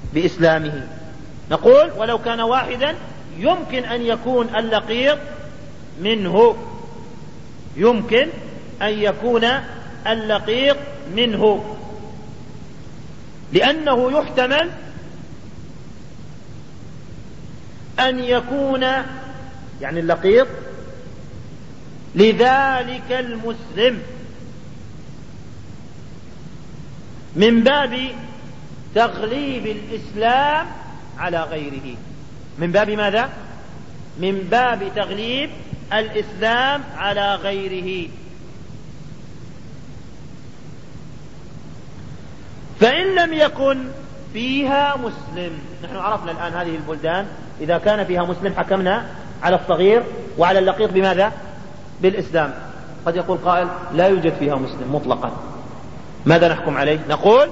بإسلامه. نقول ولو كان واحدا يمكن أن يكون اللقيط منه، يمكن أن يكون اللقيط منه، لأنه يحتمل أن يكون يعني اللقيط لذلك المسلم من باب تغليب الإسلام على غيره. من باب ماذا؟ من باب تغليب الإسلام على غيره. فإن لم يكن فيها مسلم، نحن عرفنا الآن هذه البلدان إذا كان فيها مسلم حكمنا على الصغير وعلى اللقيط بماذا؟ بالإسلام. قد يقول قائل لا يوجد فيها مسلم مطلقا، ماذا نحكم عليه؟ نقول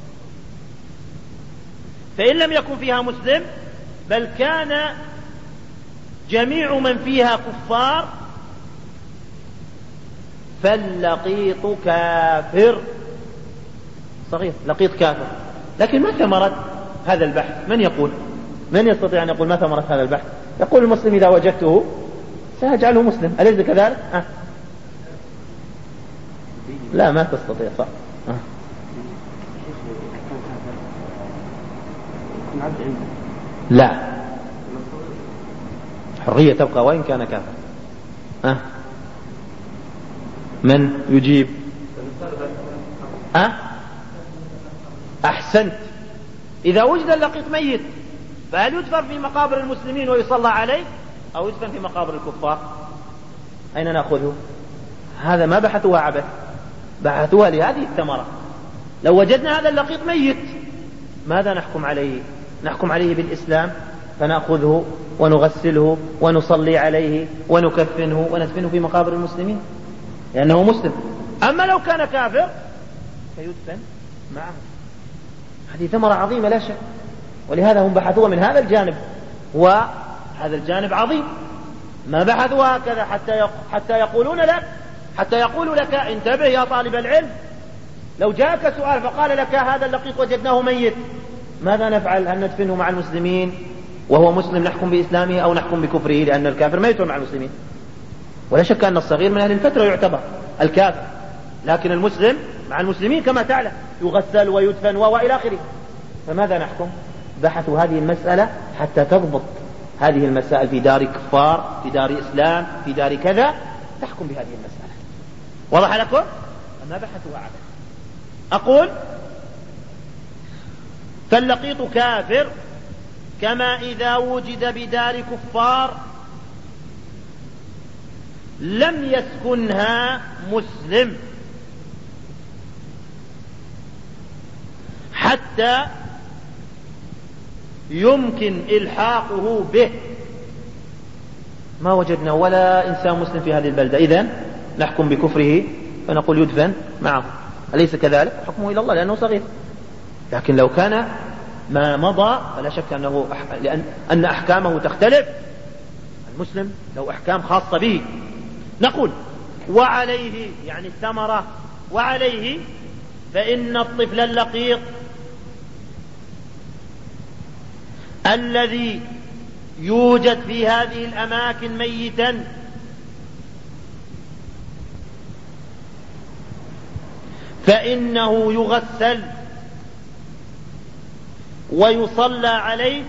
فإن لم يكن فيها مسلم بل كان جميع من فيها كفار فاللقيط كافر صغير، لقيط كافر. لكن ما ثمرة هذا البحث؟ من يقول؟ من يستطيع أن يقول ما ثمرة هذا البحث؟ يقول المسلم إذا وجدته سأجعله مسلم، أليس كذلك؟ لا ما تستطيع، صح. لا، حرية تبقى وإن كان كافر. من يجيب؟ أحسنت. إذا وجد اللقيط ميت فهل يدفن في مقابر المسلمين ويصلى عليه أو يدفن في مقابر الكفار؟ أين نأخذه؟ هذا ما بحثوها عبث، بحثوها لهذه الثمرة. لو وجدنا هذا اللقيط ميت ماذا نحكم عليه؟ نحكم عليه بالإسلام، فنأخذه ونغسله ونصلي عليه ونكفنه وندفنه في مقابر المسلمين لأنه مسلم. أما لو كان كافر فيدفن معه. هذه ثمرة عظيمة لا شك، ولهذا هم بحثوها من هذا الجانب، وهذا الجانب عظيم. ما بحثوها هكذا حتى يقولوا لك انتبه يا طالب العلم، لو جاءك سؤال فقال لك هذا اللقيط وجدناه ميت ماذا نفعل؟ هل ندفنه مع المسلمين وهو مسلم نحكم بإسلامه أو نحكم بكفره؟ لأن الكافر ما يدفن مع المسلمين، ولا شك أن الصغير من أهل الفترة يعتبر الكافر، لكن المسلم مع المسلمين كما تعلم يغسل ويدفن وإلى آخره. فماذا نحكم؟ بحثوا هذه المسألة حتى تضبط هذه المسائل في دار كفار، في دار إسلام، في دار كذا، تحكم بهذه المسألة. وضح لكم؟ ما بحثوا عبث. أقول فاللقيط كافر كما إذا وجد بدار كفار لم يسكنها مسلم حتى يمكن إلحاقه به. ما وجدنا ولا إنسان مسلم في هذه البلدة، إذن نحكم بكفره فنقول يدفن معه، أليس كذلك؟ حكمه إلى الله لأنه صغير. لكن لو كان ما مضى فلا شك أن أحكامه تختلف. المسلم له أحكام خاصة به. نقول وعليه يعني الثمرة، وعليه فإن الطفل اللقيط الذي يوجد في هذه الأماكن ميتا فإنه يغسل ويصلى عليه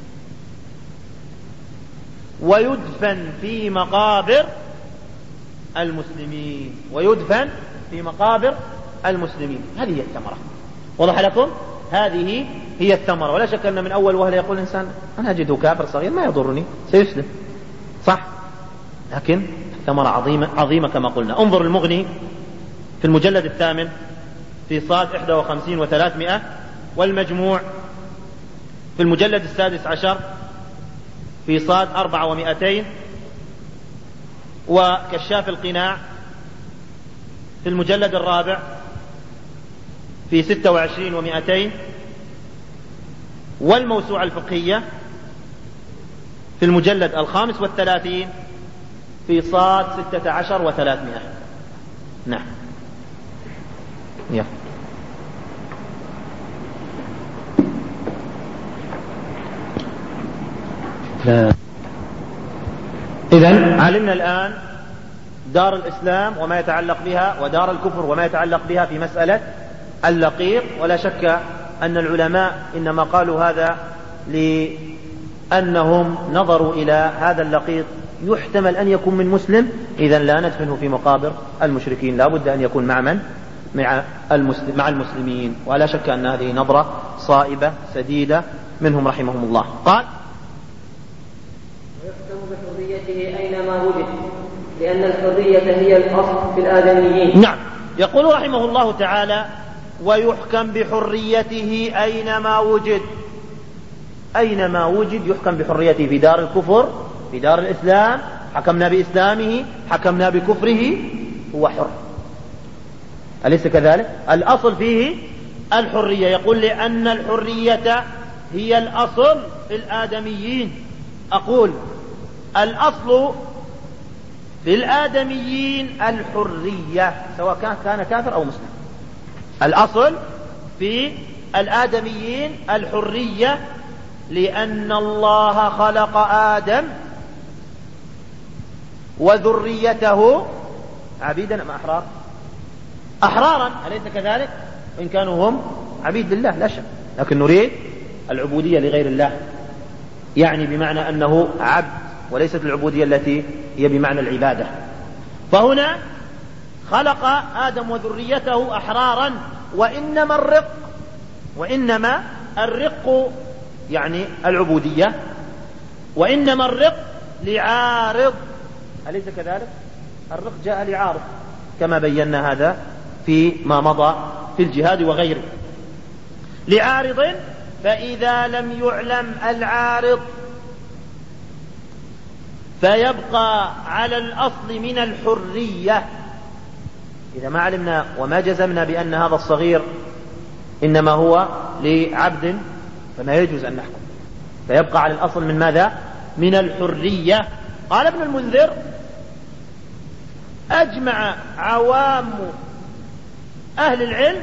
ويدفن في مقابر المسلمين، ويدفن في مقابر المسلمين. هذه هي الثمرة. وضح لكم؟ هذه هي الثمرة. ولا شك أن من أول وهلة يقول الإنسان أنا أجده كافر صغير ما يضرني سيسلم، صح؟ لكن الثمرة عظيمة كما قلنا. انظر المغني في المجلد 8 في صاد 51 و300، والمجموع في المجلد 16 في صاد 4 و200، وكشاف القناع في المجلد 4 في 26 و200، والموسوعة الفقهية في المجلد 35 في صاد 16 و300. نعم. يلا. إذن علمنا الآن دار الإسلام وما يتعلق بها ودار الكفر وما يتعلق بها في مسألة اللقيط. ولا شك أن العلماء إنما قالوا هذا لأنهم نظروا إلى هذا اللقيط يحتمل أن يكون من مسلم، إذن لا ندفنه في مقابر المشركين، لا بد أن يكون مع من؟ مع المسلمين. ولا شك أن هذه نظرة صائبة سديدة منهم رحمهم الله. قال: ويحكم بحريته أينما وجد، لأن الحرية هي الأصل في الآدميين. نعم، يقول رحمه الله تعالى: ويحكم بحريته أينما وجد. أينما وجد يحكم بحريته، في دار الكفر، في دار الإسلام حكمنا بإسلامه، حكمنا بكفره، هو حر، أليس كذلك؟ الأصل فيه الحرية. يقول: لأن الحرية هي الأصل في الآدميين. أقول: الأصل في الآدميين الحرية، سواء كان كافر أو مسلم. الأصل في الآدميين الحرية، لأن الله خلق آدم وذريته عبيدا أم أحرار؟ أحرارا، أليس كذلك؟ وإن كانوا هم عبيد لله لا شك، لكن نريد العبودية لغير الله، يعني بمعنى أنه عبد، وليست العبودية التي هي بمعنى العبادة. فهنا خلق آدم وذريته أحرارا، وإنما الرق يعني العبودية، وإنما الرق لعارض، أليس كذلك؟ الرق جاء لعارض كما بينا هذا فيما مضى في الجهاد وغيره، لعارض. فإذا لم يعلم العارض فيبقى على الأصل من الحرية. إذا ما علمنا وما جزمنا بأن هذا الصغير إنما هو لعبد فما يجوز أن نحكم، فيبقى على الأصل من ماذا؟ من الحرية. قال ابن المنذر: أجمع عوام أهل العلم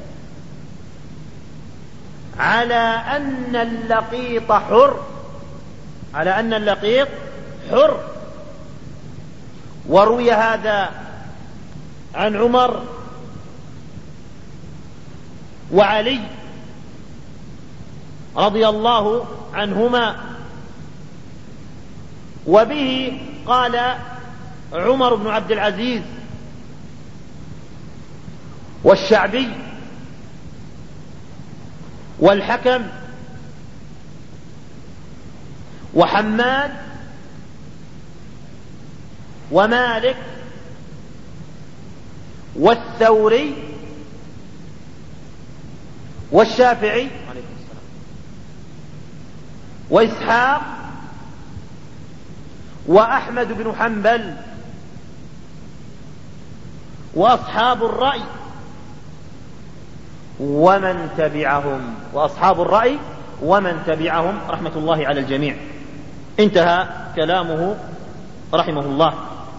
على أن اللقيط حر، على أن اللقيط حر. وروي هذا عن عمر وعلي رضي الله عنهما، وبه قال عمر بن عبد العزيز والشعبي والحكم وحماد ومالك والثوري والشافعي وإسحاق وأحمد بن حنبل وأصحاب الرأي ومن تبعهم، وأصحاب الرأي ومن تبعهم رحمة الله على الجميع. انتهى كلامه رحمه الله.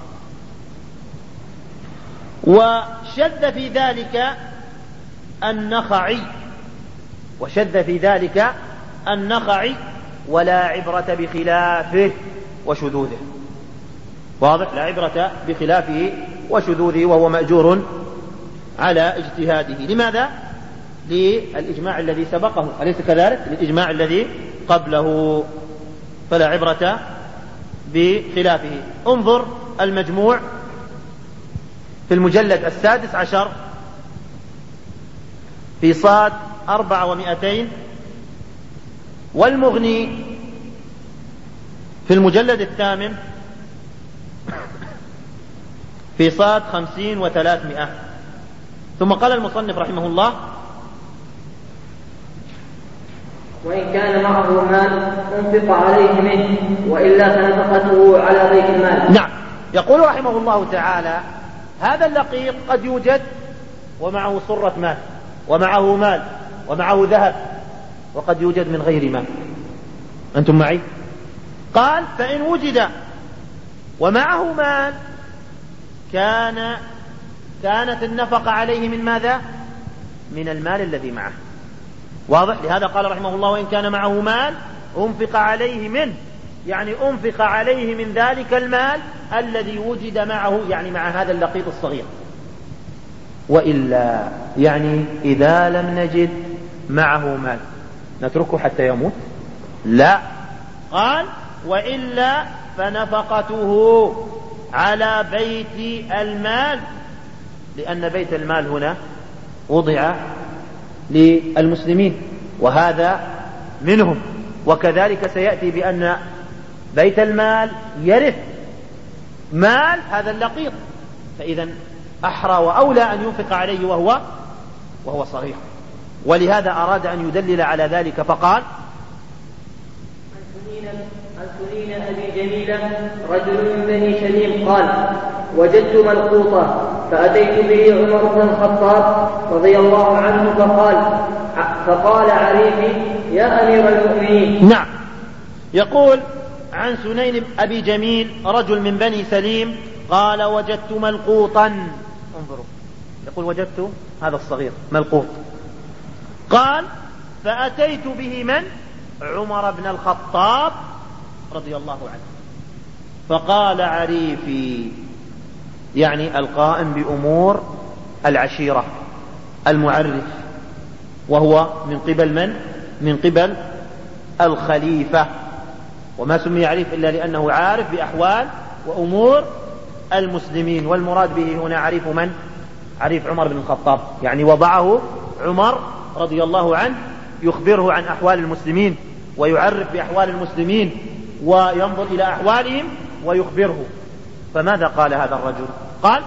وشذ في ذلك النخعي، وشذ في ذلك النخعي: ولا عبرة بخلافه وشذوذه. واضح؟ لا عبرة بخلافه وشذوذه، وهو مأجور على اجتهاده. لماذا؟ للإجماع الذي سبقه، أليس كذلك؟ للإجماع الذي قبله، فلا عبرة بخلافه. انظر المجموع في المجلد 16 في صاد 400، والمغني في المجلد 8 في صاد 50 و300. ثم قال المصنف رحمه الله: وإن كان معه مال أنفق عليه منه، وإلا فنفقته على بيت المال. نعم، يقول رحمه الله تعالى: هذا اللقيط قد يوجد ومعه صرة مال، ومعه مال، ومعه ذهب، وقد يوجد من غير مال. أنتم معي؟ قال: فإن وجد ومعه مال كانت النفقة عليه من ماذا؟ من المال الذي معه. واضح؟ لهذا قال رحمه الله: وإن كان معه مال أنفق عليه منه، يعني أنفق عليه من ذلك المال الذي وجد معه، يعني مع هذا اللقيط الصغير. وإلا يعني إذا لم نجد معه مال نتركه حتى يموت؟ لا، قال وإلا فنفقته على بيت المال، لأن بيت المال هنا وضع للمسلمين وهذا منهم. وكذلك سيأتي بأن بيت المال يرث مال هذا اللقيط، فإذا أحرى وأولى أن ينفق عليه وهو صغير. ولهذا أراد أن يدلل على ذلك فقال: عن سنين أبي جميلة رجل من بني سليم قال: وجدت ملقوطة فأتيت به عمر بن الخطاب رضي الله عنه فقال عريفي: يا أمير المؤمنين. نعم، يقول عن سنين أبي جميل رجل من بني سليم قال: وجدت ملقوطا. انظروا، يقول وجدت هذا الصغير ملقوط. قال: فأتيت به من؟ عمر بن الخطاب رضي الله عنه. فقال عريفي، يعني القائم بأمور العشيرة المعرف، وهو من قبل من؟ من قبل الخليفة. وما سمي عريف إلا لأنه عارف بأحوال وأمور المسلمين، والمراد به هنا عريف من؟ عريف عمر بن الخطاب، يعني وضعه عمر رضي الله عنه يخبره عن أحوال المسلمين ويعرف بأحوال المسلمين وينظر إلى أحوالهم ويخبره. فماذا قال هذا الرجل؟ قال: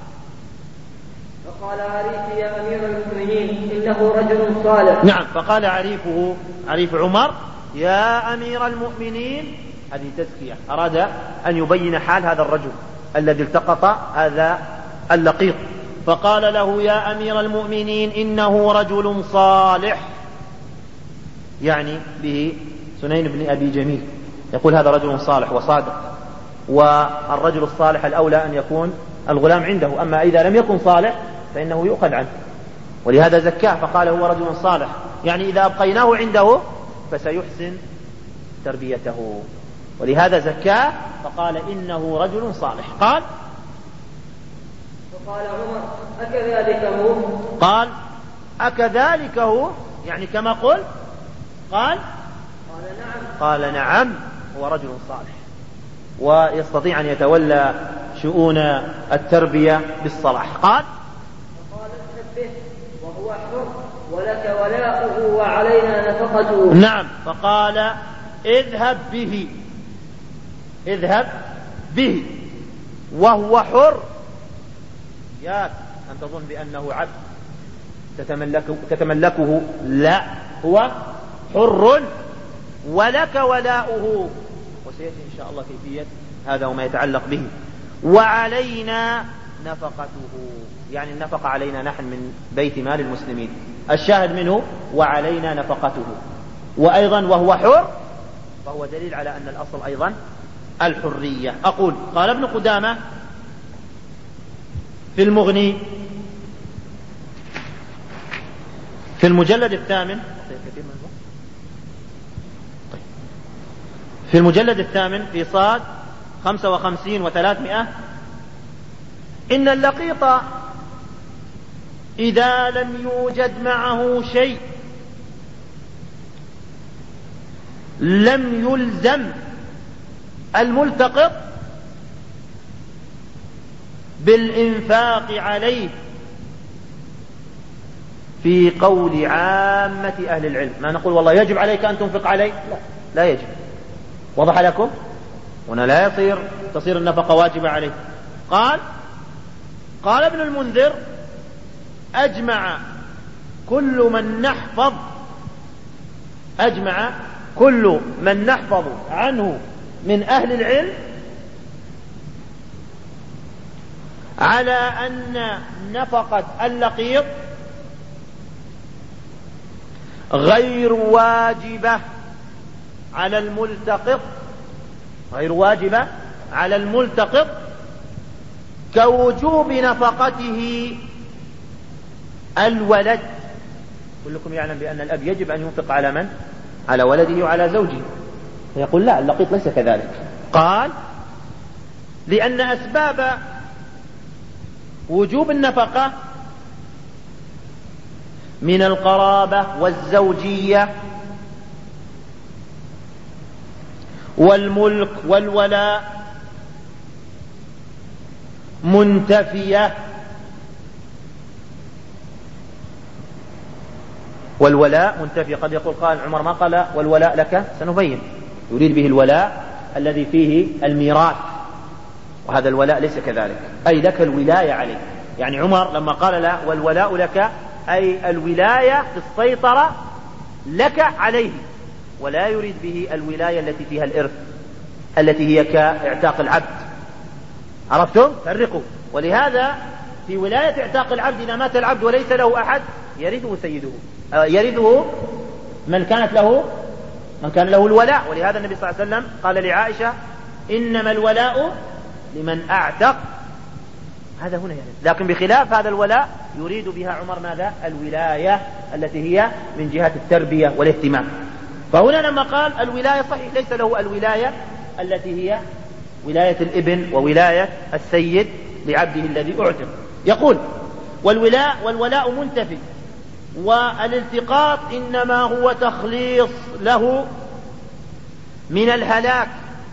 فقال عريفي: يا أمير المؤمنين إنه رجل صالح. نعم، فقال عريف عمر: يا أمير المؤمنين. هذه تزكية، أراد أن يبين حال هذا الرجل الذي التقط هذا اللقيط. فقال له: يا أمير المؤمنين إنه رجل صالح، يعني به سنين بن أبي جميل، يقول هذا رجل صالح وصادق، والرجل الصالح الأولى أن يكون الغلام عنده، أما إذا لم يكن صالح فإنه يؤخذ عنه، ولهذا زكاه فقال هو رجل صالح، يعني إذا أبقيناه عنده فسيحسن تربيته، ولهذا زكاه فقال إنه رجل صالح. قال: فقال عمر: أكذلك هو؟ قال: أكذلك هو، يعني كما قل. قال: نعم. قال: نعم، هو رجل صالح ويستطيع أن يتولى شؤون التربية بالصلاح. قال: فقال: اذهب به وهو حر ولك ولاؤه وعلينا نفقته. نعم، فقال: اذهب به وهو حر. ياك أن تظن بأنه عبد تتملكه، لا، هو حر ولك ولاؤه، وسيأتي إن شاء الله كيفية هذا وما يتعلق به. وعلينا نفقته، يعني النفقة علينا نحن من بيت مال المسلمين، الشاهد منه وعلينا نفقته. وأيضا وهو حر فهو دليل على أن الأصل أيضا الحرية. أقول: قال ابن قدامة في المغني في المجلد الثامن، في المجلد الثامن في صاد 55 و300: إن اللقيط إذا لم يوجد معه شيء لم يلزم الملتقط بالإنفاق عليه في قول عامة أهل العلم. ما نقول والله يجب عليك أن تنفق عليه، لا يجب. وضح لكم؟ هنا لا تصير النفقة واجبة عليه. قال ابن المنذر: أجمع كل من نحفظ عنه من أهل العلم على أن نفقة اللقيط غير واجبة على الملتقط كوجوب نفقته الولد. كلكم يعلم بأن الأب يجب أن ينفق على من؟ على ولده وعلى زوجه، يقول لا، اللقيط ليس كذلك. قال لأن أسباب وجوب النفقة من القرابة والزوجية والملك والولاء منتفية. والولاء منتفي. قد يقول قال عمر ما قال والولاء لك، سنبين. يريد به الولاء الذي فيه الميراث، وهذا الولاء ليس كذلك، أي لك الولاية عليه. يعني عمر لما قال لا والولاء لك أي الولاية في السيطرة لك عليه، ولا يريد به الولاية التي فيها الإرث التي هي كاعتاق العبد. عرفتم؟ فرقوا. ولهذا في ولاية اعتاق العبد إذا مات العبد وليس له أحد يرثه سيده، يرثه من كان له الولاء. ولهذا النبي صلى الله عليه وسلم قال لعائشة إنما الولاء لمن أعتق. هذا هنا يعني. لكن بخلاف هذا الولاء يريد بها عمر ماذا؟ الولاية التي هي من جهة التربية والاهتمام. فهنا لما قال الولاية صحيح ليس له الولاية التي هي ولاية الابن وولاية السيد لعبده الذي أعتق. يقول والولاء منتفي، والالتقاط إنما هو تخليص له من الهلاك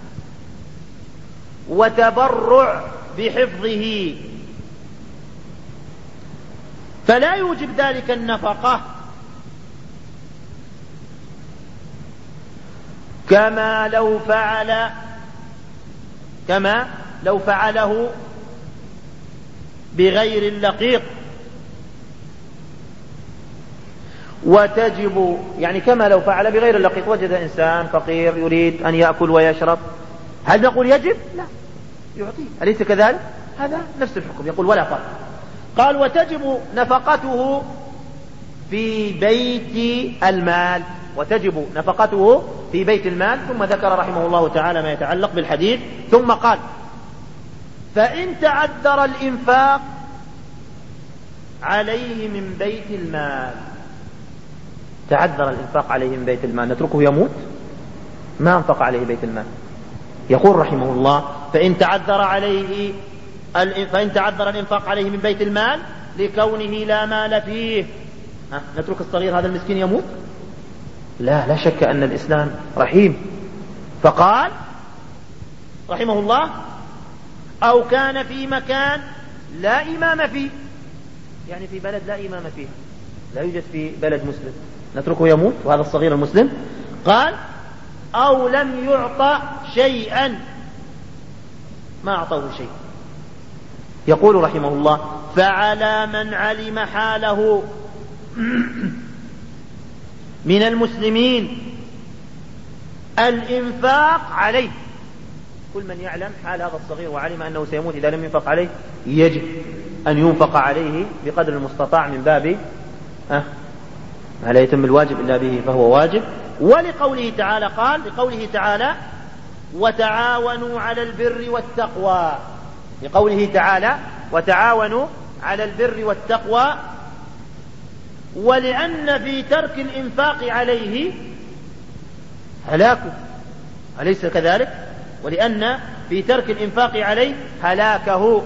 وتبرع بحفظه، فلا يوجب ذلك النفقة كما لو فعله بغير اللقيط. وتجب يعني كما لو فعل بغير اللقيط. وجد إنسان فقير يريد أن يأكل ويشرب، هل نقول يجب؟ لا، يعطيه. أليس كذلك؟ هذا نفس الحكم. يقول ولا فرق. قال وتجب نفقته في بيت المال، وتجب نفقته في بيت المال. ثم ذكر رحمه الله تعالى ما يتعلق بالحديث، ثم قال فإن تعذر الإنفاق عليه من بيت المال. تعذر الإنفاق عليه من بيت المال، نتركه يموت؟ ما أنفق عليه بيت المال. يقول رحمه الله فإن تعذر الإنفاق عليه من بيت المال لكونه لا مال فيه، نترك الصغير هذا المسكين يموت؟ لا شك أن الإسلام رحيم. فقال رحمه الله أو كان في مكان لا إمام فيه، يعني في بلد لا إمام فيه، لا يوجد في بلد مسلم، نتركه يموت وهذا الصغير المسلم؟ قال أو لم يعطى شيئا، ما أعطوه شيء. يقول رحمه الله فعلى من علم حاله من المسلمين الإنفاق عليه. كل من يعلم حال هذا الصغير وعلم أنه سيموت إذا لم ينفق عليه يجب أن ينفق عليه بقدر المستطاع من باب ما لا يتم الواجب إلا به فهو واجب. ولقوله تعالى قال لقوله تعالى وتعاونوا على البر والتقوى، لقوله تعالى وتعاونوا على البر والتقوى. ولأن في ترك الإنفاق عليه هلاكه، أليس كذلك؟ ولأن في ترك الإنفاق عليه هلاكه،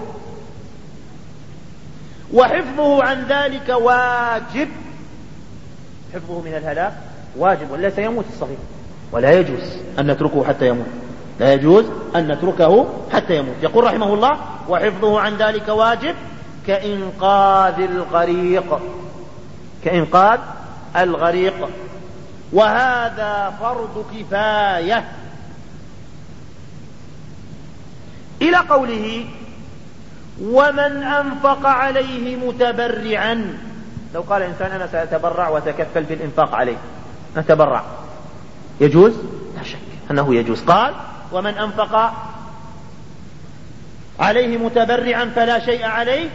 وحفظه عن ذلك واجب. حفظه من الهلاك واجب، ولا سيموت الصغير، ولا يجوز أن نتركه حتى يموت، لا يجوز أن نتركه حتى يموت. يقول رحمه الله وحفظه عن ذلك واجب كإنقاذ الغريق، كإنقاذ الغريق. وهذا فرض كفاية. إلى قوله ومن أنفق عليه متبرعا. لو قال إنسان أنا سأتبرع وتكفل في الإنفاق عليه، نتبرع، يجوز؟ لا شك أنه يجوز. قال ومن أنفق عليه متبرعا فلا شيء عليه،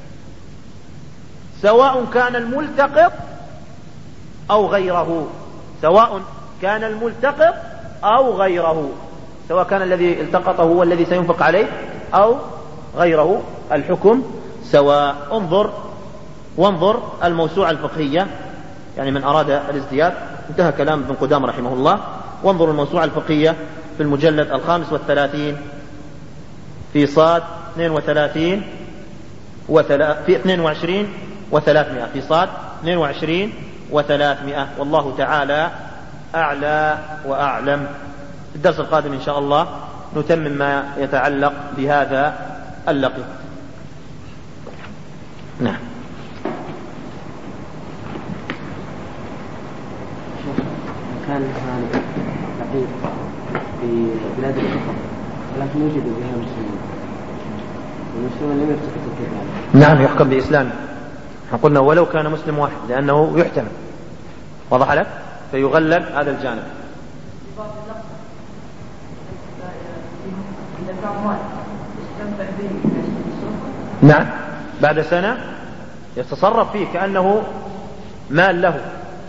سواء كان الملتقط أو غيره، سواء كان الملتقط أو غيره، سواء كان الذي التقطه هو الذي سينفق عليه أو غيره، الحكم سواء. وانظر الموسوعة الفقهية، يعني من أراد الازدياد، انتهى كلام ابن قدامة رحمه الله. وانظروا الموسوعة الفقهية في المجلد 35 في صاد 32 في 22 و300 في صاد 22 و300. والله تعالى أعلى وأعلم. في الدرس القادم إن شاء الله نتمم ما يتعلق بهذا اللقيط. نعم. كان هذا لقيط في بلاد الكفر ولكن يوجد بها مسلمين والمسلمين لم يرتكبوا كذلك. نعم يحكم بإسلامه. قلنا ولو كان مسلم واحد لأنه يحتمل. وضح لك؟ فيغلب هذا الجانب. نعم بعد سنة يتصرف فيه كأنه مال له.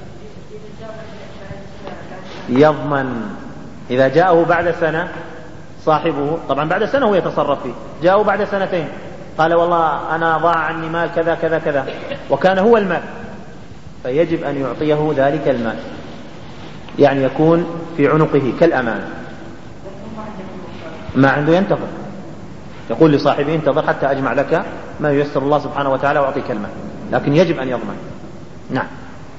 يضمن إذا جاءه بعد سنة صاحبه، طبعا بعد سنة هو يتصرف فيه، جاءه بعد سنتين قال والله أنا ضاع عني مال كذا كذا كذا وكان هو المال، فيجب أن يعطيه ذلك المال، يعني يكون في عنقه كالأمانة. ما عنده ينتظر، يقول لصاحبه انتظر حتى أجمع لك ما ييسر الله سبحانه وتعالى وأعطيك المال، لكن يجب أن يضمن. نعم.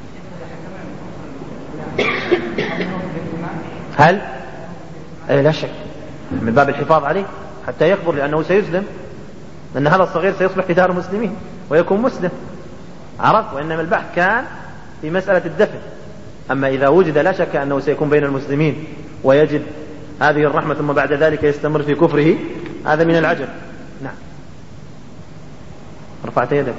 هل؟ لا شك من باب الحفاظ عليه حتى يكبر، لأنه سيسلم، لأن هذا الصغير سيصبح في دار المسلمين ويكون مسلم. عرفت؟ وإنما البحث كان في مسألة الدفن. أما إذا وجد لا شك أنه سيكون بين المسلمين ويجد هذه الرحمة ثم بعد ذلك يستمر في كفره، هذا من العجب. نعم. رفعت يدك.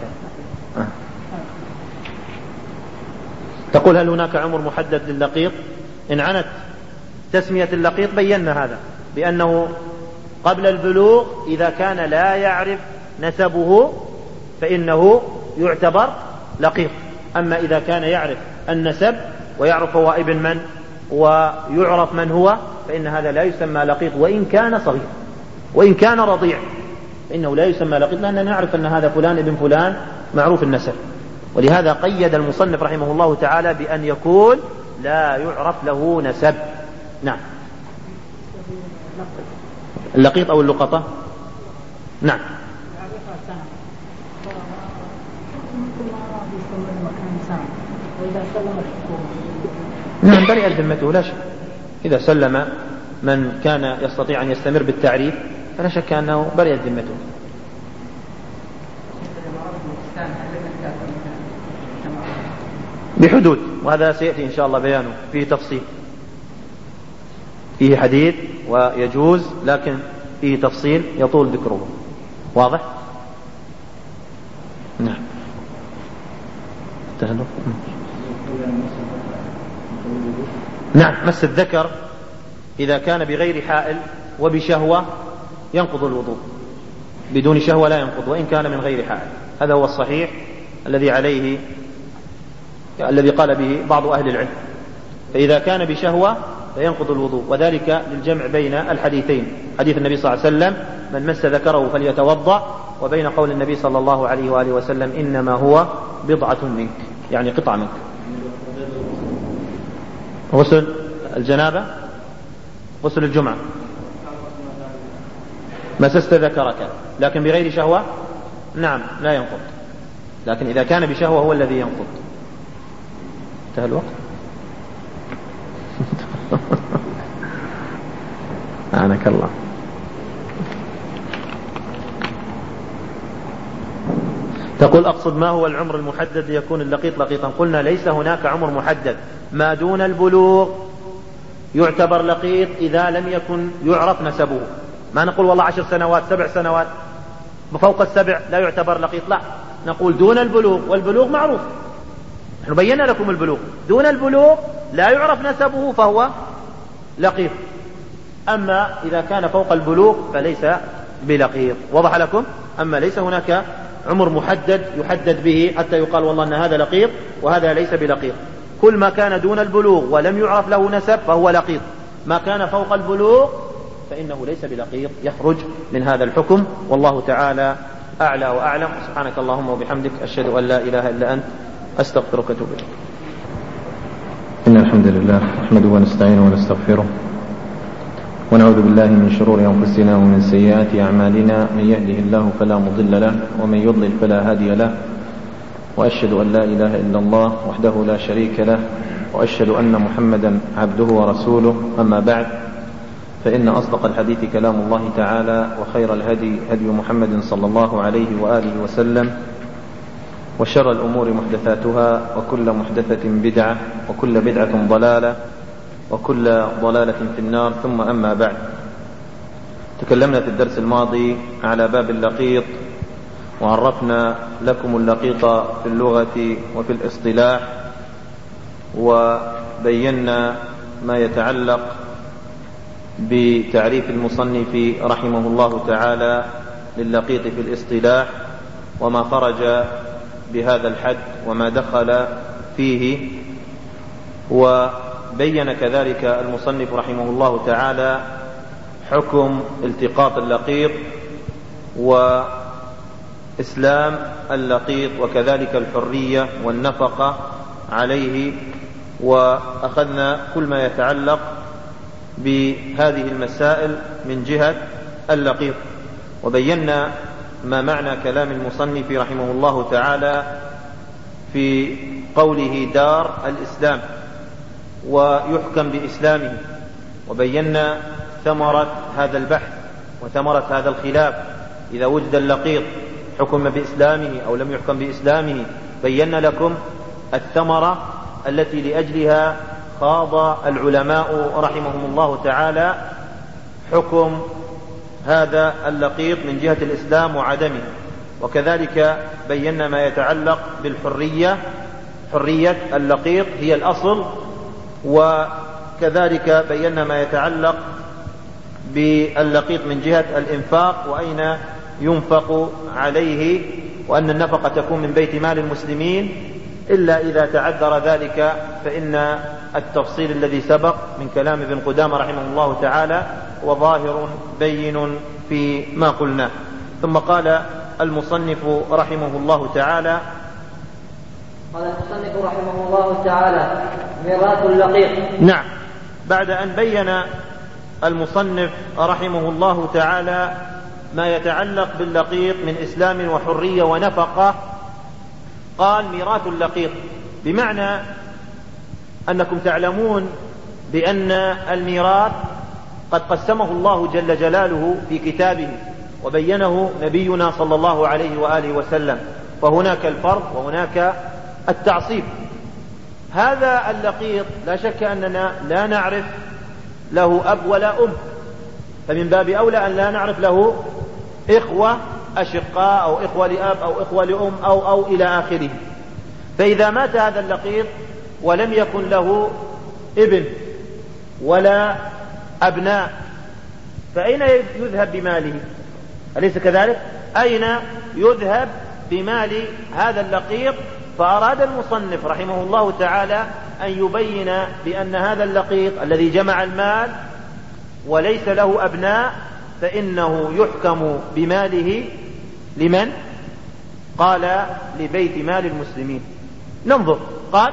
تقول هل هناك عمر محدد للقيط؟ إن عنت تسمية اللقيط بينا هذا بأنه قبل البلوغ إذا كان لا يعرف نسبه فإنه يعتبر لقيط. أما إذا كان يعرف النسب ويعرف هو ابن من ويعرف من هو فإن هذا لا يسمى لقيط، وإن كان صغير وإن كان رضيع فإنه لا يسمى لقيط، لأننا نعرف أن هذا فلان ابن فلان معروف النسب. ولهذا قيد المصنف رحمه الله تعالى بأن يكون لا يعرف له نسب. نعم. اللقيط أو اللقطة. نعم. نعم برئت ذمته لا شك. إذا سلم من كان يستطيع أن يستمر بالتعريف فلا شك أنه برئت ذمته. بحدود، وهذا سيأتي إن شاء الله بيانه فيه تفصيل، فيه حديث ويجوز لكن فيه تفصيل يطول ذكره. واضح؟ نعم. نعم. مس الذكر إذا كان بغير حائل وبشهوة ينقض الوضوء، بدون شهوة لا ينقض وإن كان من غير حائل. هذا هو الصحيح الذي قال به بعض أهل العلم. فإذا كان بشهوة فينقض الوضوء، وذلك للجمع بين الحديثين، حديث النبي صلى الله عليه وسلم من مس ذكره فليتوضأ، وبين قول النبي صلى الله عليه وآله وسلم إنما هو بضعة منك، يعني قطعة منك. غسل الجنابة، غسل الجمعة، مسست ذكرك لكن بغير شهوة نعم لا ينقض، لكن إذا كان بشهوة هو الذي ينقض. انتهى الوقت. أعنك الله. تقول أقصد ما هو العمر المحدد ليكون اللقيط لقيطا؟ قلنا ليس هناك عمر محدد، ما دون البلوغ يعتبر لقيط إذا لم يكن يعرف نسبه. ما نقول والله 10 سنوات 7 سنوات بفوق 7 لا يعتبر لقيط، لا، نقول دون البلوغ، والبلوغ معروف، نحن بينا لكم البلوغ، دون البلوغ لا يعرف نسبه فهو لقيط. أما إذا كان فوق البلوغ فليس بلقيط. وضح لكم؟ أما ليس هناك عمر محدد يحدد به حتى يقال والله أن هذا لقيط وهذا ليس بلقيط. كل ما كان دون البلوغ ولم يعرف له نسب فهو لقيط، ما كان فوق البلوغ فإنه ليس بلقيط، يخرج من هذا الحكم. والله تعالى أعلى وأعلم. سبحانك اللهم وبحمدك، أشهد أن لا إله إلا أنت، أستغفرك وأتوب إليك. إن الحمد لله نحمده ونستعينه ونستغفره ونعوذ بالله من شرور أنفسنا ومن سيئات أعمالنا، من يهده الله فلا مضل له ومن يضلل فلا هادي له، وأشهد أن لا إله إلا الله وحده لا شريك له، وأشهد أن محمدا عبده ورسوله. أما بعد، فإن أصدق الحديث كلام الله تعالى، وخير الهدي هدي محمد صلى الله عليه وآله وسلم، وشر الأمور محدثاتها، وكل محدثة بدعة، وكل بدعة ضلالة، وكل ضلالة في النار. ثم أما بعد، تكلمنا في الدرس الماضي على باب اللقيط، وعرفنا لكم اللقيط في اللغة وفي الاصطلاح، وبينا ما يتعلق بتعريف المصنف رحمه الله تعالى لللقيط في الاصطلاح، وما خرج بهذا الحد وما دخل فيه. وبين كذلك المصنف رحمه الله تعالى حكم التقاط اللقيط وإسلام اللقيط، وكذلك الحرية والنفقة عليه، وأخذنا كل ما يتعلق بهذه المسائل من جهة اللقيط، وبينا ما معنى كلام المصنف رحمه الله تعالى في قوله دار الإسلام ويحكم بإسلامه، وبينا ثمرة هذا البحث وثمرة هذا الخلاف. إذا وجد اللقيط حكم بإسلامه أو لم يحكم بإسلامه، بينا لكم الثمرة التي لأجلها خاض العلماء رحمهم الله تعالى حكم هذا اللقيط من جهة الإسلام وعدمه. وكذلك بينا ما يتعلق بالحرية، حرية اللقيط هي الأصل، وكذلك بينا ما يتعلق باللقيط من جهة الإنفاق وأين ينفق عليه، وأن النفقة تكون من بيت مال المسلمين إلا إذا تعذر ذلك، فإن التفصيل الذي سبق من كلام ابن قدامة رحمه الله تعالى وظاهر بين في ما قلنا. ثم قال المصنف رحمه الله تعالى: قال المصنف رحمه الله تعالى: ميراث اللقيط. نعم، بعد أن بين المصنف رحمه الله تعالى ما يتعلق باللقيط من إسلام وحرية ونفقة، قال: ميراث اللقيط، بمعنى أنكم تعلمون بأن الميراث قد قسمه الله جل جلاله في كتابه، وبينه نبينا صلى الله عليه وآله وسلم، فهناك الفرض وهناك التعصيب. هذا اللقيط لا شك أننا لا نعرف له أب ولا أم، فمن باب أولى أن لا نعرف له إخوة أشقاء أو إخوة لأب أو إخوة لأم أو إلى آخره. فإذا مات هذا اللقيط ولم يكن له ابن ولا أبناء، فأين يذهب بماله؟ أليس كذلك؟ أين يذهب بمال هذا اللقيط؟ فأراد المصنف رحمه الله تعالى أن يبين بأن هذا اللقيط الذي جمع المال وليس له أبناء فإنه يحكم بماله لمن؟ قال: لبيت مال المسلمين. ننظر، قال: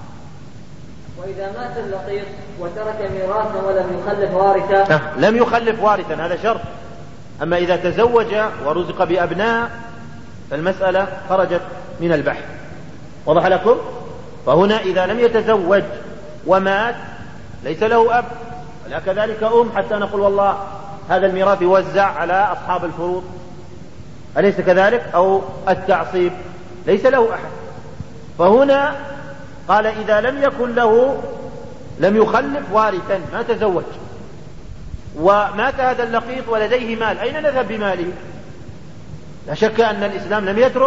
وإذا مات اللقيط وترك ميراثا ولم يخلف وارثا. لم يخلف وارثا، هذا شرط. أما إذا تزوج ورزق بأبناء فالمسألة خرجت من البحث. وضح لكم؟ فهنا إذا لم يتزوج ومات ليس له أب ولا كذلك أم حتى نقول والله هذا الميراث يوزع على أصحاب الفروض، أليس كذلك؟ أو التعصيب، ليس له أحد. فهنا قال: إذا لم يكن له، لم يخلف وارثا، ما تزوج ومات هذا اللقيط ولديه مال، أين نذهب بماله؟ لا شك أن الإسلام لم يترك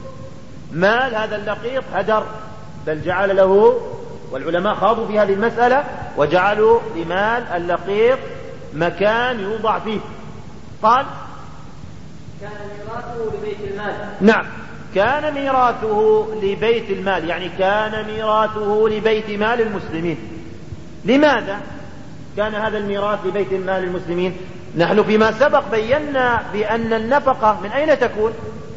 مال هذا اللقيط هدر، بل جعل له، والعلماء خاضوا في هذه المسألة وجعلوا لمال اللقيط مكان يوضع فيه. قال: كان ميراثه لبيت المال. نعم، كان ميراثه لبيت المال، يعني كان ميراثه لبيت مال المسلمين. لماذا كان هذا الميراث لبيت المال المسلمين؟ نحن فيما سبق بينا بأن النفقة من أين تكون؟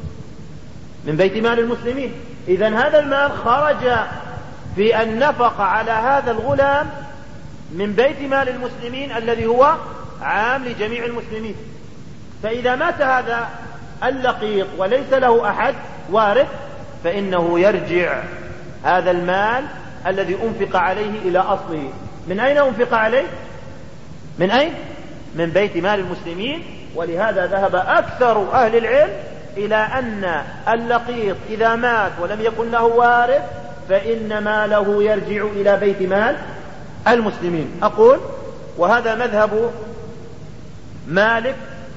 من بيت مال المسلمين. إذن هذا المال خرج في النفقة على هذا الغلام من بيت مال المسلمين الذي هو عام لجميع المسلمين. فإذا مات هذا اللقيط وليس له أحد وارث فإنه يرجع هذا المال الذي أنفق عليه إلى أصله. من أين أنفق عليه؟ من أين؟ من بيت مال المسلمين. ولهذا ذهب أكثر أهل العلم إلى أن اللقيط إذا مات ولم يكن له وارث فإن ماله يرجع إلى بيت مال المسلمين. أقول وهذا مذهب مالك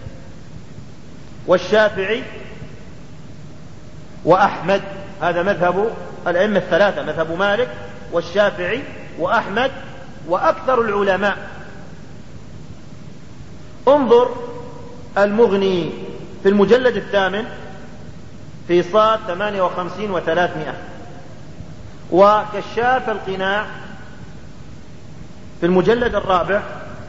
والشافعي وأحمد. هذا مذهب الأئمة الثلاثة، مذهب مالك والشافعي وأحمد وأكثر العلماء. انظر المغني في المجلد 8 في صاد 58 و300، وكشاف القناع في المجلد 4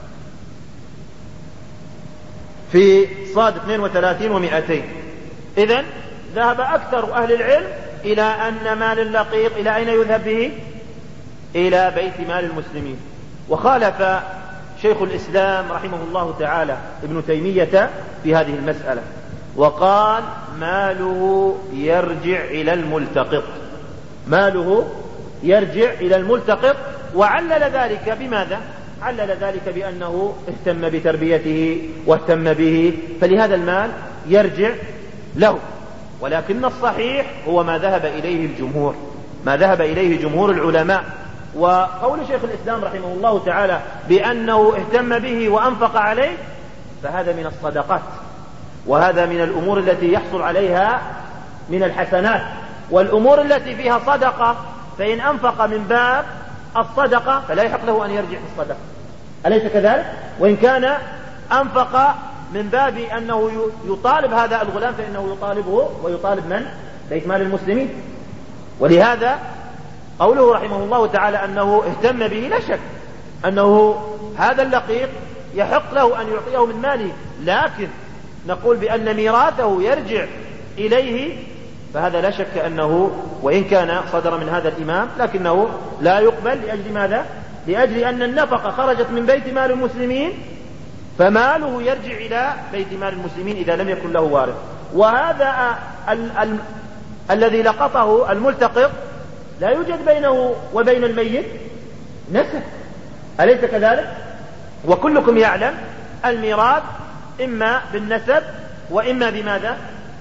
في صاد 32 و200. إذن ذهب أكثر أهل العلم إلى أن مال اللقيط إلى أين يذهب به؟ إلى بيت مال المسلمين. وخالف شيخ الإسلام رحمه الله تعالى ابن تيمية في هذه المسألة وقال ماله يرجع إلى الملتقط، ماله يرجع إلى الملتقط. وعلل ذلك بماذا؟ علل ذلك بأنه اهتم بتربيته واهتم به، فلهذا المال يرجع له. ولكن الصحيح هو ما ذهب إليه الجمهور، ما ذهب إليه جمهور العلماء. وقول شيخ الإسلام رحمه الله تعالى بأنه اهتم به وأنفق عليه فهذا من الصدقات، وهذا من الأمور التي يحصل عليها من الحسنات. والأمور التي فيها صدقة فإن أنفق من باب الصدقة فلا يحق له أن يرجع في الصدقة، أليس كذلك؟ وإن كان أنفق من باب أنه يطالب هذا الغلام فإنه يطالبه ويطالب من؟ بيت مال المسلمين. ولهذا قوله رحمه الله تعالى أنه اهتم به، لا شك أنه هذا اللقيط يحق له أن يعطيه من ماله، لكن نقول بأن ميراثه يرجع إليه، فهذا لا شك أنه وإن كان صدر من هذا الإمام لكنه لا يقبل. لأجل ماذا؟ لأجل أن النفقة خرجت من بيت مال المسلمين فماله يرجع إلى بيت مال المسلمين إذا لم يكن له وارث. وهذا الذي لقطه الملتقط لا يوجد بينه وبين الميت نسب، أليس كذلك؟ وكلكم يعلم الميراث إما بالنسب وإما بماذا؟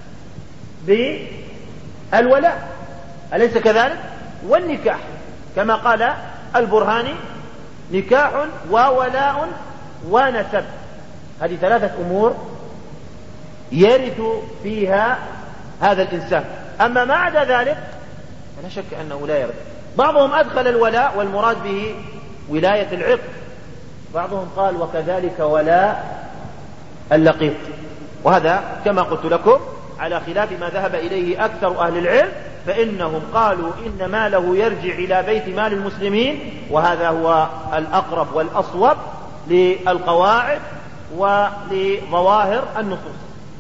بالولاء، أليس كذلك؟ والنكاح كما قال البرهاني نكاح وولاء ونسب، هذه ثلاثة أمور يرث فيها هذا الإنسان. أما ما عدا ذلك فلا شك أنه لا يرث. بعضهم أدخل الولاء والمراد به ولاية العقد، بعضهم قال وكذلك ولاء اللقيط، وهذا كما قلت لكم على خلاف ما ذهب إليه أكثر أهل العلم، فإنهم قالوا إن ماله يرجع إلى بيت مال المسلمين، وهذا هو الأقرب والأصوب للقواعد ولظواهر النصوص.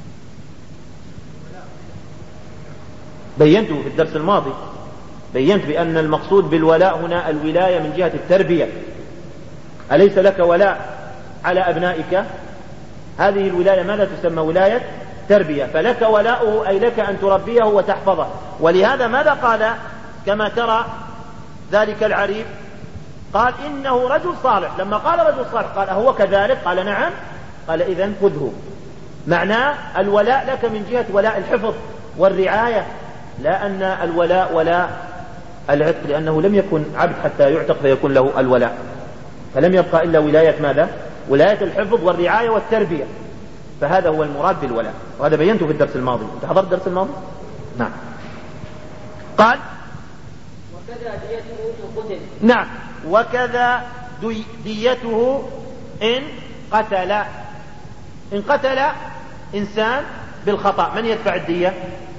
بينته في الدرس الماضي، بينت بأن المقصود بالولاء هنا الولاية من جهة التربية. أليس لك ولاء على أبنائك؟ هذه الولاية ماذا تسمى؟ ولاية تربية. فلك ولاؤه أي لك أن تربيه وتحفظه. ولهذا ماذا قال كما ترى ذلك العريف؟ قال إنه رجل صالح. لما قال رجل صالح قال أهو كذلك؟ قال نعم. قال إذن خذه. معناه الولاء لك من جهة ولاء الحفظ والرعاية، لا أن الولاء ولاء العتق، لأنه لم يكن عبد حتى يعتق فيكون له الولاء، فلم يبقى إلا ولاية ماذا؟ ولاية الحفظ والرعاية والتربية، فهذا هو المراد بالولاء، وهذا بينته في الدرس الماضي. أنت حضرت الدرس الماضي؟ نعم. قال وكذا ديته إن قتل. نعم، وكذا ديته إن قتل. إن قتل إنسان بالخطأ من يدفع الدية؟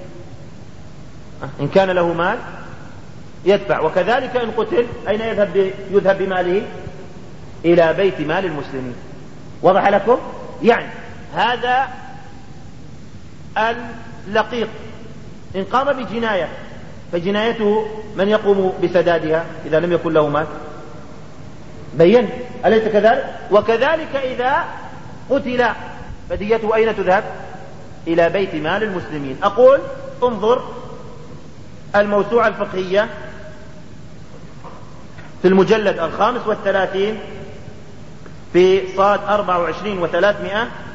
إن كان له مال يدفع. وكذلك إن قتل أين يذهب بماله؟ إلى بيت مال المسلمين. وضح لكم؟ يعني هذا اللقيط إن قام بجناية فجنايته من يقوم بسدادها إذا لم يكن له مال؟ بين أليس كذلك؟ وكذلك إذا قتل فديته أين تذهب؟ إلى بيت مال المسلمين. أقول انظر الموسوعة الفقهية في المجلد 35 في صاد 24 و300،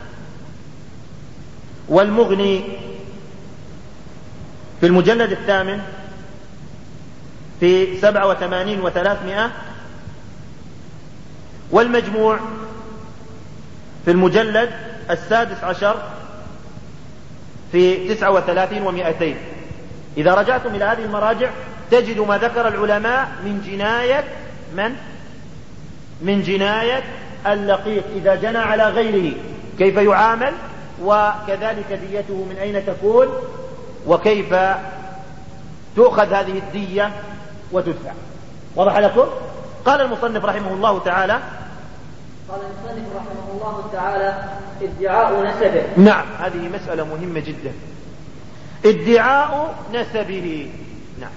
والمغني في المجلد 8 في 87 و300، والمجموع في المجلد 16 في 39 و200. إذا رجعتم إلى هذه المراجع تجد ما ذكر العلماء من جناية اللقيط إذا جنى على غيره كيف يعامل، وكذلك ديته من أين تكون، وكيف تؤخذ هذه الدية وتدفع. وضح لكم؟ قال المصنف رحمه الله تعالى ادعاء نسبه. نعم، هذه مسألة مهمة جدا، ادعاء نسبه. نعم.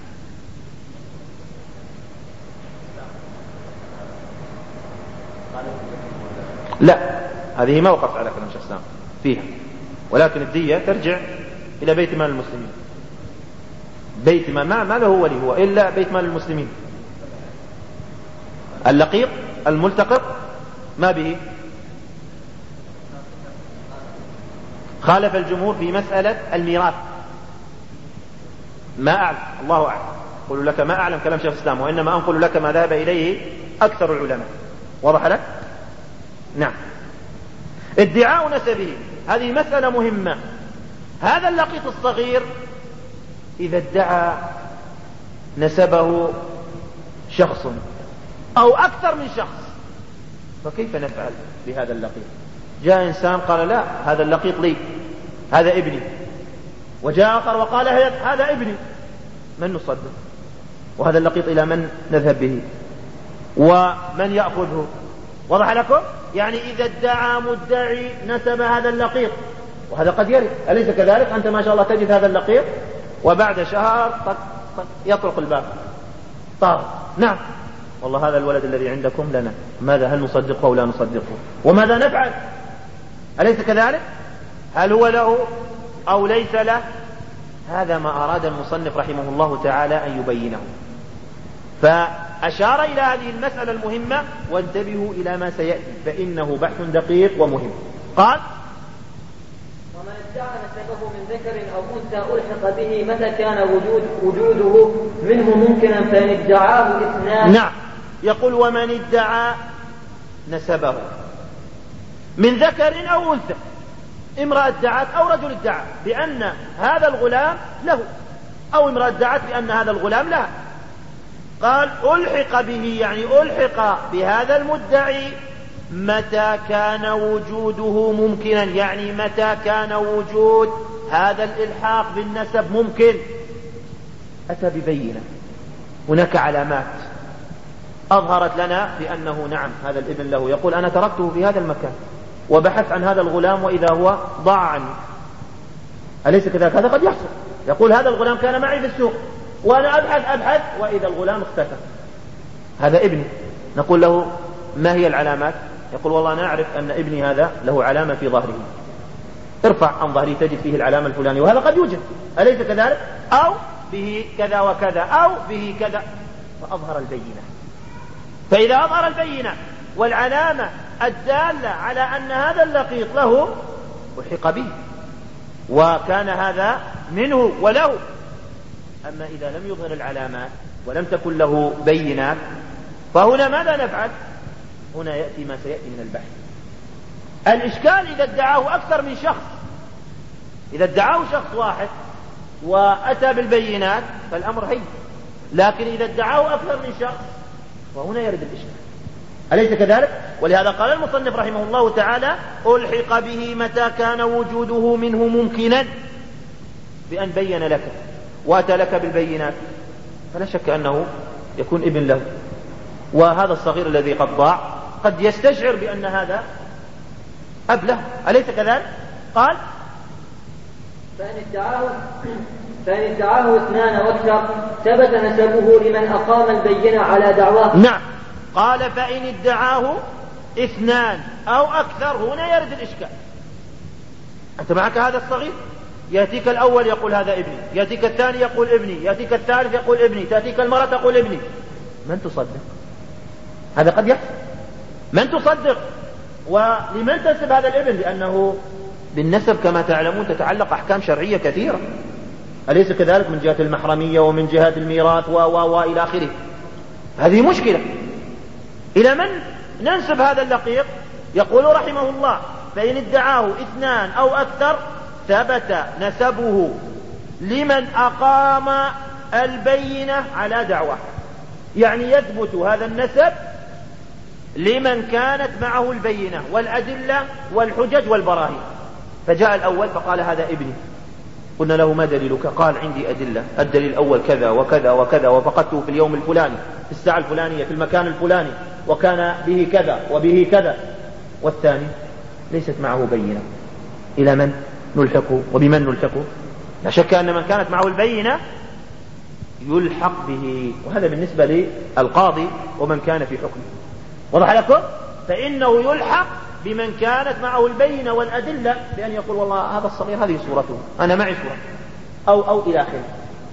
لا، هذه ما وقفت على كلام شيخ الإسلام فيها، ولكن الدية ترجع إلى بيت مال المسلمين. بيت مال ما له ولي هو إلا بيت مال المسلمين. اللقيط الملتقط ما به، خالف الجمهور في مسألة الميراث. ما أعلم، الله أعلم، أقول لك ما أعلم كلام شيخ الإسلام، وإنما أنقل لك ما ذهب إليه أكثر العلماء. وضح لك؟ نعم. ادعاء نسبه هذه مسألة مهمة. هذا اللقيط الصغير إذا ادعى نسبه شخص أو أكثر من شخص فكيف نفعل بهذا اللقيط؟ جاء إنسان قال لا، هذا اللقيط لي، هذا ابني، وجاء آخر وقال هذا ابني، من نصدق؟ وهذا اللقيط إلى من نذهب به؟ ومن يأخذه؟ وضح لكم؟ يعني إذا ادعى مدعي نسب هذا اللقيط، وهذا قد يرد، أليس كذلك؟ أنت ما شاء الله تجد هذا اللقيط وبعد شهر يطرق الباب طار، نعم والله هذا الولد الذي عندكم لنا، ماذا؟ هل نصدقه أو لا نصدقه؟ وماذا نفعل؟ أليس كذلك؟ هل هو له أو ليس له؟ هذا ما أراد المصنف رحمه الله تعالى أن يبينه، فأشار إلى هذه المسألة المهمة. وانتبهوا إلى ما سيأتي فإنه بحث دقيق ومهم. قال: ومن ادعى نسبه من ذكر أو أنثى ألحق به متى كان وجوده منه ممكنا، فإن ادعاه اثنان. نعم، يقول: ومن ادعى نسبه من ذكر أو أنثى، امرأة ادعت أو رجل ادعى بأن هذا الغلام له، أو امرأة ادعت بأن هذا الغلام لها. قال: ألحق به، يعني ألحق بهذا المدعي متى كان وجوده ممكنا، يعني متى كان وجود هذا الإلحاق بالنسب ممكن. أتى ببينة، هناك علامات أظهرت لنا بأنه نعم هذا الابن له. يقول: أنا تركته في هذا المكان وبحث عن هذا الغلام وإذا هو ضاع عني، أليس كذلك؟ هذا قد يحصل. يقول: هذا الغلام كان معي في السوق وأنا أبحث وإذا الغلام اختفى، هذا ابني. نقول له: ما هي العلامات؟ يقول: والله أنا أعرف أن ابني هذا له علامة في ظهره، ارفع عن ظهري تجد فيه العلامة الفلانية، وهذا قد يوجد، أليس كذلك؟ أو به كذا وكذا، أو به كذا، فأظهر البينة. فإذا أظهر البينة والعلامة الدالة على أن هذا اللقيط له، ألحق به وكان هذا منه وله. أما إذا لم يظهر العلامات ولم تكن له بينات فهنا ماذا نفعل؟ هنا يأتي ما سيأتي من البحث. الإشكال إذا ادعاه أكثر من شخص، إذا ادعاه شخص واحد وأتى بالبينات فالأمر هين، لكن إذا ادعاه أكثر من شخص وهنا يرد الإشكال، أليس كذلك؟ ولهذا قال المصنف رحمه الله تعالى: ألحق به متى كان وجوده منه ممكنا، بأن بين لك وأتى لك بالبينات، فلا شك أنه يكون ابن له. وهذا الصغير الذي قد ضاع قد يستشعر بأن هذا أب له، أليس كذلك؟ قال: فإن ادعاه اثنان واكثر ثبت نسبه لمن أقام البينة على دعواه. نعم، قال: فإن ادعاه اثنان أو أكثر هنا يرد الإشكال. أنت معك هذا الصغير، يأتيك الأول يقول هذا ابني، يأتيك الثاني يقول ابني، يأتيك الثالث يقول ابني، تأتيك المرأة تقول ابني. من تصدق؟ هذا قد يحصل. من تصدق؟ ولمن تنسب هذا الابن؟ لأنه بالنسب كما تعلمون تتعلق أحكام شرعية كثيرة، أليس كذلك؟ من جهة المحرمية ومن جهة الميراث وإلى آخره. هذه مشكلة. إلى من ننسب هذا اللقيط؟ يقول رحمه الله: فإن ادعاه اثنان أو أكثر ثبت نسبه لمن أقام البينة على دعوة. يعني يثبت هذا النسب لمن كانت معه البينة والأدلة والحجج والبراهين. فجاء الأول فقال هذا ابني، قلنا له ما دليلك؟ قال عندي أدلة، الدليل الأول كذا وكذا وكذا، وفقدته في اليوم الفلاني في الساعة الفلانية في المكان الفلاني وكان به كذا وبه كذا. والثاني ليست معه بينة. إلى من نلحقه وبمن نلحقه؟ لا شك أن من كانت معه البينة يلحق به، وهذا بالنسبة للقاضي ومن كان في حكمه. وضح لكم؟ فإنه يلحق بمن كانت معه البينة والأدلة، بأن يقول والله هذا الصغير هذه صورته، أنا معي صورة أو إلى آخره.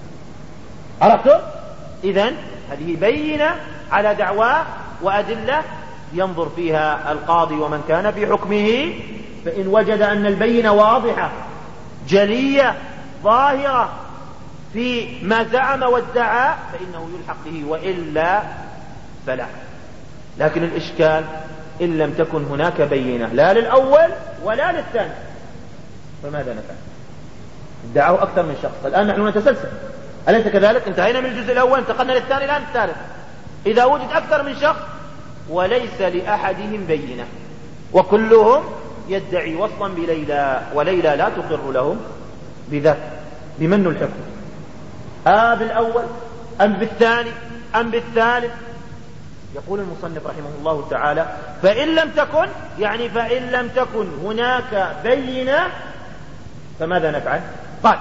عرفتم؟ إذن هذه بينة على دعواه وأدلة ينظر فيها القاضي ومن كان في حكمه، فإن وجد أن البينة واضحة جلية ظاهرة في ما زعم وادعى فإنه يلحق به، وإلا فلا. لكن الإشكال إن لم تكن هناك بينة لا للأول ولا للثاني، فماذا نفعل؟ ادعاه أكثر من شخص. الآن نحن نتسلسل، أليس كذلك؟ انتهينا من الجزء الأول انتقلنا للثاني الآن الثالث. إذا وجد أكثر من شخص وليس لأحدهم بينة وكلهم يدعي وصلا بليلى وليلى لا تقر لهم بذاك، بمن نلحقه؟ بالأول أم بالثاني أم بالثالث؟ يقول المصنف رحمه الله تعالى: فإن لم تكن، يعني فإن لم تكن هناك بينة فماذا نفعل؟ قال: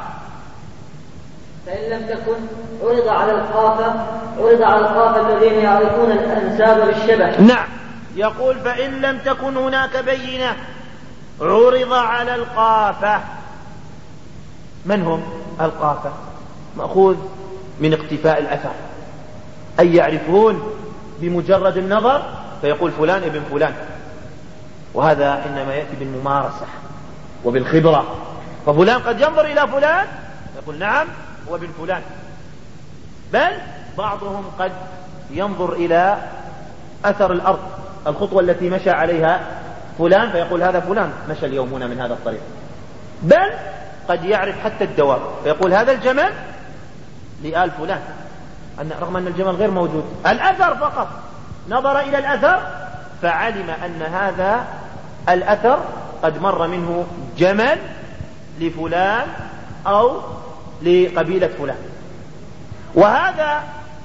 فإن لم تكن عرض على القافة الذين يعرفون الأنساب بالشبه. نعم، يقول فإن لم تكن هناك بينة عرض على القافة. من هم القافة؟ مأخوذ من اقتفاء الأثر، أي يعرفون بمجرد النظر فيقول فلان ابن فلان، وهذا إنما يأتي بالممارسة وبالخبرة. ففلان قد ينظر إلى فلان يقول نعم هو ابن فلان، بل بعضهم قد ينظر إلى أثر الأرض، الخطوة التي مشى عليها فلان فيقول هذا فلان مشى اليوم هنا من هذا الطريق، بل قد يعرف حتى الدواب فيقول هذا الجمل لآل فلان، رغم أن الجمل غير موجود، الأثر فقط نظر إلى الأثر فعلم أن هذا الأثر قد مر منه جمل لفلان أو لقبيلة فلان. وهذا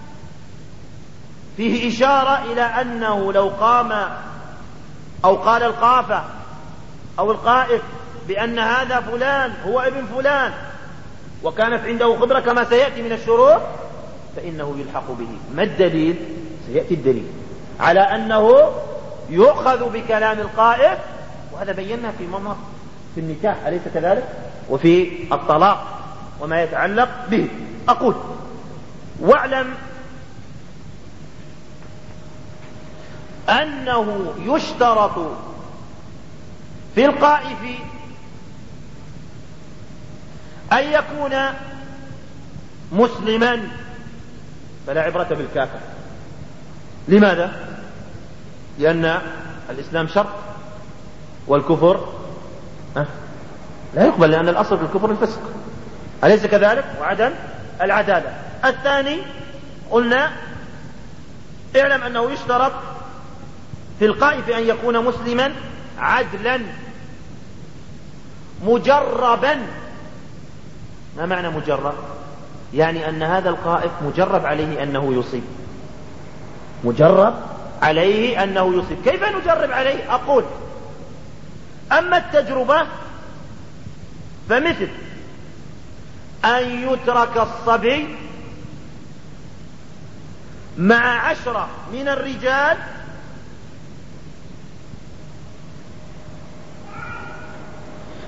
فيه إشارة إلى أنه لو قام أو قال القافة أو القائف بأن هذا فلان هو ابن فلان وكانت عنده خبرة كما سيأتي من الشروط فإنه يلحق به. ما الدليل؟ سيأتي الدليل على أنه يؤخذ بكلام القائف، وهذا بينا في ممر في النكاح أليس كذلك؟ وفي الطلاق وما يتعلق به. أقول واعلم أنه يشترط في القائف أن يكون مسلما، فلا عبرة بالكافر. لماذا؟ لأن الإسلام شرط والكفر لا يقبل، لأن الأصل في الكفر الفسق أليس كذلك؟ وعدم العدالة. الثاني قلنا اعلم أنه يشترط في القائف أن يكون مسلما عدلا مجربا. ما معنى مجرب؟ يعني أن هذا القائف مجرب عليه أنه يصيب، مجرب عليه أنه يصيب. كيف نجرب عليه؟ أقول أما التجربة فمثل أن يترك الصبي مع 10 من الرجال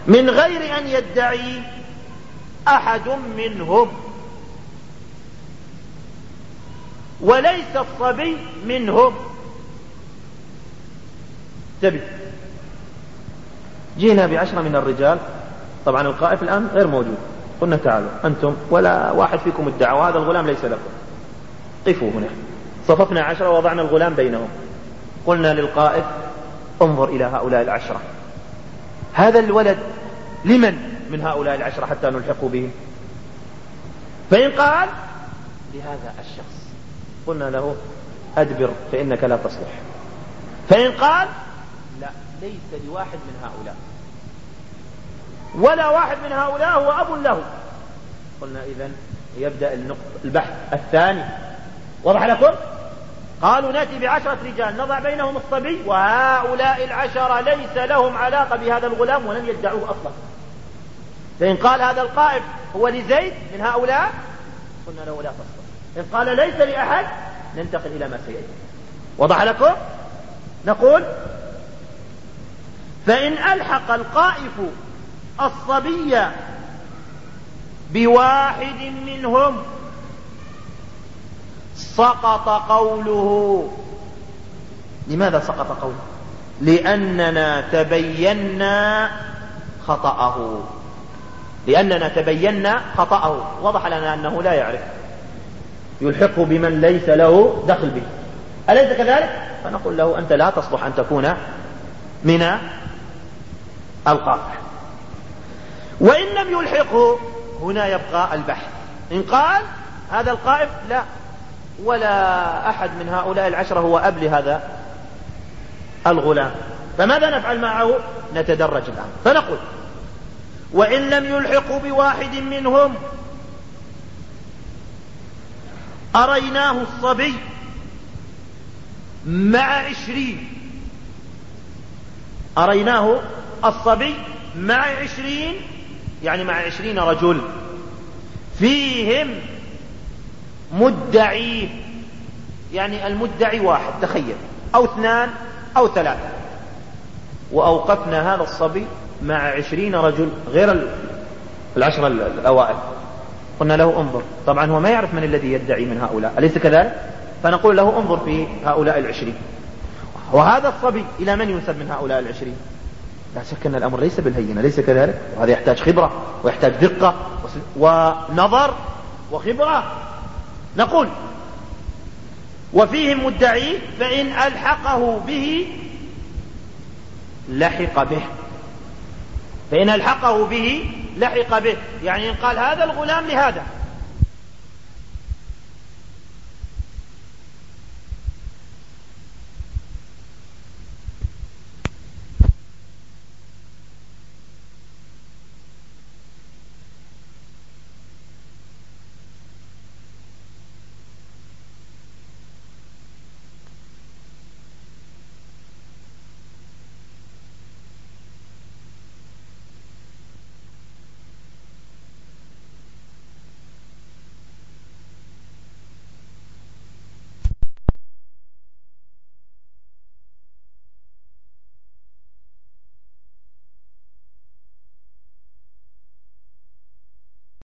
من غير أن يدعي أحد منهم، وليس الصبي منهم. تبي جينا ب10 من الرجال، طبعا القائف الآن غير موجود، قلنا تعالوا أنتم ولا واحد فيكم ادعى وهذا الغلام ليس لكم، قفوا هنا. صففنا 10 ووضعنا الغلام بينهم. قلنا للقائف انظر إلى هؤلاء 10، هذا الولد لمن من هؤلاء 10 حتى نلحق به؟ فإن قال لهذا الشخص قلنا له أدبر فإنك لا تصلح. فإن قال لا ليس لواحد من هؤلاء ولا واحد من هؤلاء هو أب له، قلنا إذن يبدأ البحث الثاني. وضح لكم؟ قالوا نأتي ب10 رجال نضع بينهم الصبي، وهؤلاء 10 ليس لهم علاقة بهذا الغلام ولم يدعوه أصلا. فإن قال هذا القائف هو لزيد من هؤلاء قلنا له لا تصلح. إن قال ليس لأحد ننتقل إلى ما سيأتي. وضح لكم؟ نقول فإن ألحق القائف الصبي بواحد منهم سقط قوله. لماذا سقط قوله؟ لأننا تبينا خطأه، لأننا تبينا خطأه. وضح لنا أنه لا يعرف، يلحقه بمن ليس له دخل به، أليس كذلك؟ فنقول له أنت لا تصلح أن تكون من القائف. وإن لم يلحقه هنا يبقى البحث. إن قال هذا القائف لا ولا أحد من هؤلاء 10 هو أب لهذا الغلام، فماذا نفعل معه؟ نتدرج الآن. فنقول وإن لم يلحقوا بواحد منهم أريناه الصبي مع 20، أريناه الصبي مع 20، يعني مع 20 رجل فيهم مدعي، يعني المدعي واحد تخيل أو 2 أو 3، وأوقفنا هذا الصبي مع 20 رجل غير 10 الأوائل. قلنا له انظر، طبعا هو ما يعرف من الذي يدعي من هؤلاء، أليس كذلك؟ فنقول له انظر في هؤلاء 20، وهذا الصبي إلى من ينسب من هؤلاء 20؟ لا شك أن الأمر ليس بالهينة، ليس كذلك؟ وهذا يحتاج خبرة ويحتاج دقة ونظر وخبرة. نقول وفيهم مدعي فإن ألحقه به لحق به، فإن ألحقه به لحق به، يعني إن قال هذا الغلام لهذا